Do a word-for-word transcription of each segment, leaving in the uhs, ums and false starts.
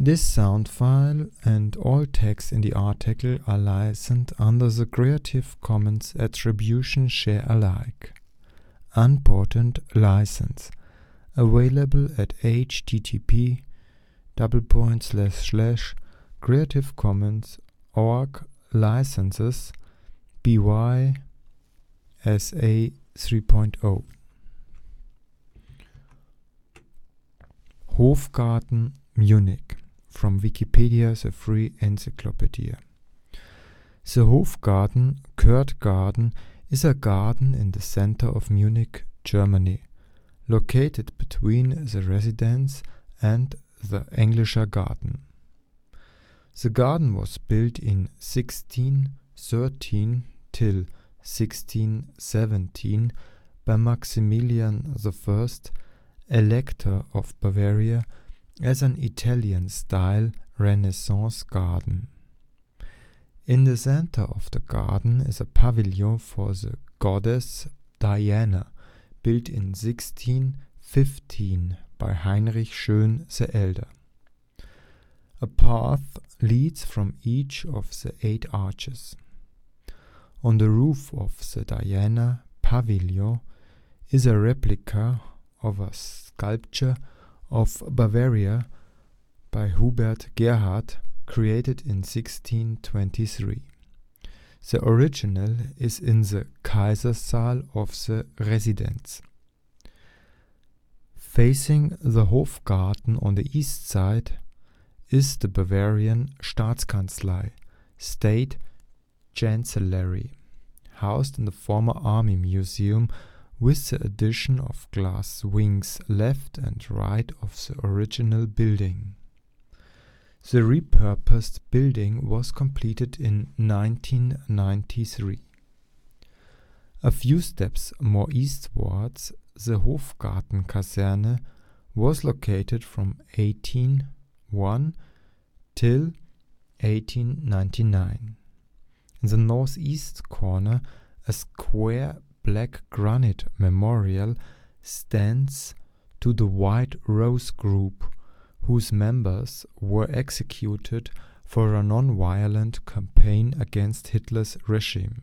This sound file and all text in the article are licensed under the Creative Commons Attribution Share Alike. Unported license. Available at http double point slash slash creative commons org licenses B Y S A three point oh. Hofgarten, Munich. From Wikipedia, the free encyclopedia. The Hofgarten, Court Garden, is a garden in the center of Munich, Germany, located between the residence and the Englischer Garten. The garden was built in sixteen thirteen till sixteen seventeen by Maximilian the First, Elector of Bavaria, as an Italian-style Renaissance garden. In the center of the garden is a pavilion for the goddess Diana, built in sixteen fifteen by Heinrich Schön the Elder. A path leads from each of the eight arches. On the roof of the Diana pavilion is a replica of a sculpture of Bavaria by Hubert Gerhard, created in sixteen twenty-three. The original is in the Kaisersaal of the Residenz. Facing the Hofgarten on the east side is the Bavarian Staatskanzlei, State Chancellery, housed in the former Army Museum, with the addition of glass wings left and right of the original building. The repurposed building was completed in nineteen ninety-three. A few steps more eastwards, the Hofgarten-Kaserne was located from eighteen oh one till eighteen ninety-nine. In the northeast corner, a square black granite memorial stands to the White Rose Group, whose members were executed for a non-violent campaign against Hitler's regime.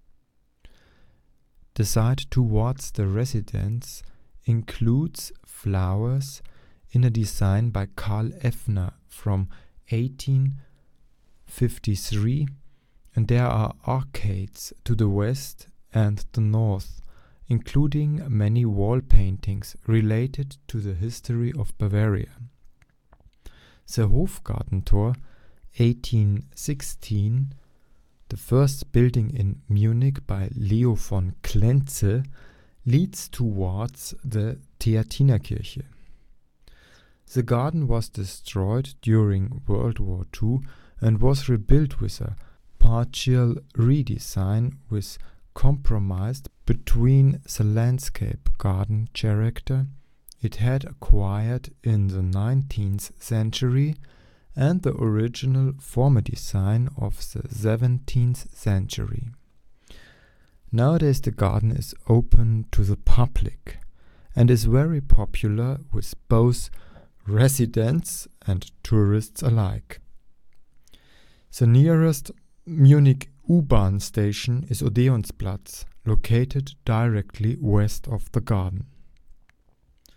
The side towards the residence includes flowers in a design by Karl Effner from eighteen fifty-three, and there are arcades to the west and the north, including many wall paintings related to the history of Bavaria. The Hofgartentor, eighteen sixteen, the first building in Munich by Leo von Klenze, leads towards the Theatinerkirche. The garden was destroyed during World War Two and was rebuilt with a partial redesign with compromised between the landscape garden character it had acquired in the nineteenth century and the original former design of the seventeenth century. Nowadays the garden is open to the public and is very popular with both residents and tourists alike. The nearest Munich U-Bahn station is Odeonsplatz, located directly west of the garden.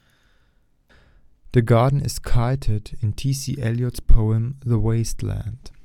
The garden is cited in T C Eliot's poem The Waste Land.